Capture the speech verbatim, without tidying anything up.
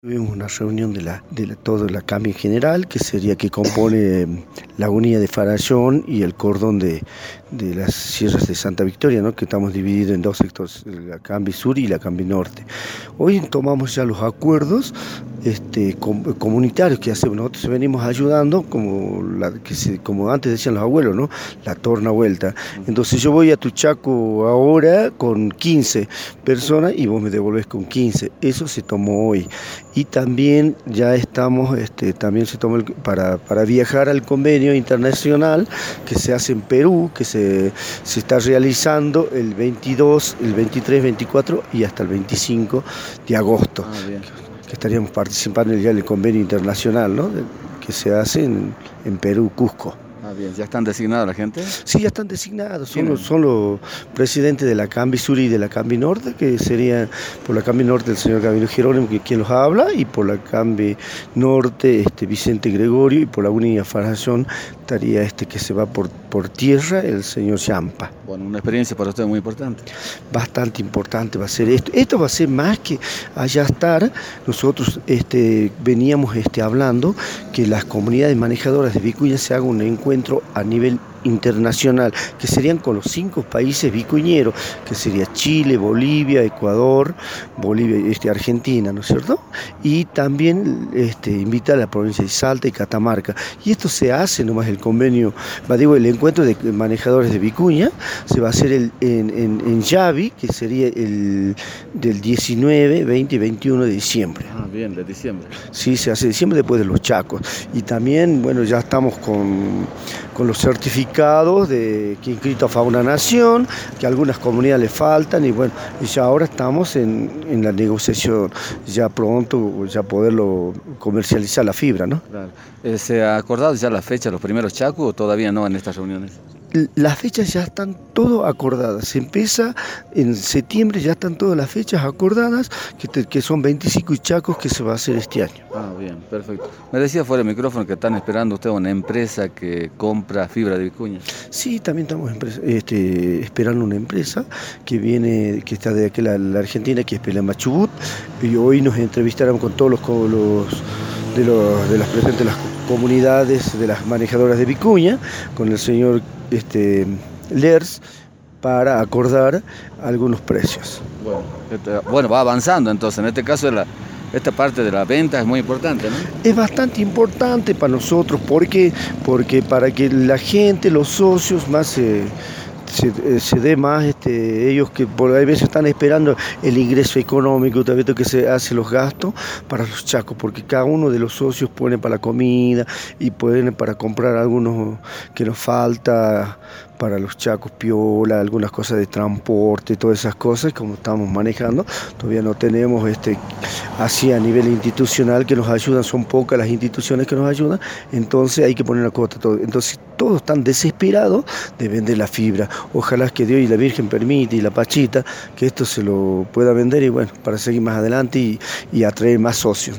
Tuvimos una reunión de la de la, toda la Cambi general, que sería que compone la unidad de Farallón y el cordón de, de las sierras de Santa Victoria, ¿no? Que estamos divididos en dos sectores, la Cambi Sur y la Cambi Norte. Hoy tomamos ya los acuerdos este, com, comunitarios que hacemos, nosotros venimos ayudando, como, la, que se, como antes decían los abuelos, ¿no? La torna vuelta. Entonces yo voy a Tuchaco ahora con quince personas y vos me devolvés con quince. Eso se tomó hoy. Y también ya estamos, este, también se tomó el, para, para viajar al convenio internacional que se hace en Perú, que se, se está realizando el veintidós, el veintitrés, veinticuatro y hasta el veinticinco de agosto. Ah, bien. Que, que estaríamos participando ya en el convenio internacional, ¿no? De, que se hace en, en Perú, Cusco. Ah, bien. ¿Ya están designados la gente? Sí, ya están designados, son los, son los presidentes de la Cambi Sur y de la Cambi Norte, que serían por la Cambi Norte el señor Gabino Jerónimo, que quien los habla, y por la Cambi Norte este, Vicente Gregorio, y por la Unidad Farallón estaría este que se va por, por tierra, el señor Champa. Bueno, una experiencia para usted muy importante. Bastante importante va a ser esto. Esto va a ser más que allá estar. Nosotros este, veníamos este, hablando que las comunidades manejadoras de vicuña se hagan un encuentro a nivel internacional, que serían con los cinco países vicuñeros, que sería Chile, Bolivia, Ecuador, Bolivia, este, Argentina, ¿no es cierto? Y también este, invitar a la provincia de Salta y Catamarca. Y esto se hace nomás el convenio, va, digo, el encuentro de manejadores de vicuña, se va a hacer el, en, en, en Yavi, que sería el del diecinueve, veinte y veintiuno de diciembre. Ah, bien, de diciembre. Sí, se hace diciembre después de los Chacos. Y también, bueno, ya estamos con, con los certificados de que inscrito a Fauna Nación, que a algunas comunidades le faltan, y bueno, y ya ahora estamos en, en la negociación, ya pronto, ya poderlo comercializar la fibra, ¿no? Claro. Eh, ¿Se ha acordado ya la fecha de los primeros Chacos o todavía no en estas reuniones? Las fechas ya están todas acordadas, se empieza en septiembre, ya están todas las fechas acordadas, que, te, que son veinticinco chacos que se va a hacer este año. Ah, bien, perfecto. Me decía fuera del micrófono que están esperando usted una empresa que compra fibra de vicuña. Sí, también estamos este, esperando una empresa que viene, que está de aquí la, la Argentina, que es Pelema Chubut, y hoy nos entrevistaron con todos los, con los de, los, de las presentes de las comunidades de las manejadoras de vicuña, con el señor este, Lers, para acordar algunos precios. Bueno, este, bueno, va avanzando entonces, en este caso la, esta parte de la venta es muy importante, ¿no? Es bastante importante para nosotros, porque, porque para que la gente, los socios más... Eh, Se, se dé más, este, ellos que por ahí veces están esperando el ingreso económico, también que se hace los gastos para los chacos, porque cada uno de los socios pone para la comida y ponen para comprar algunos que nos falta para los chacos, piola, algunas cosas de transporte, todas esas cosas, como estamos manejando, todavía no tenemos este, así a nivel institucional que nos ayudan, son pocas las instituciones que nos ayudan, entonces hay que poner una cuota, todo. Entonces todos están desesperados de vender la fibra. Ojalá que Dios y la Virgen permite y la Pachita que esto se lo pueda vender y bueno, para seguir más adelante y, y atraer más socios.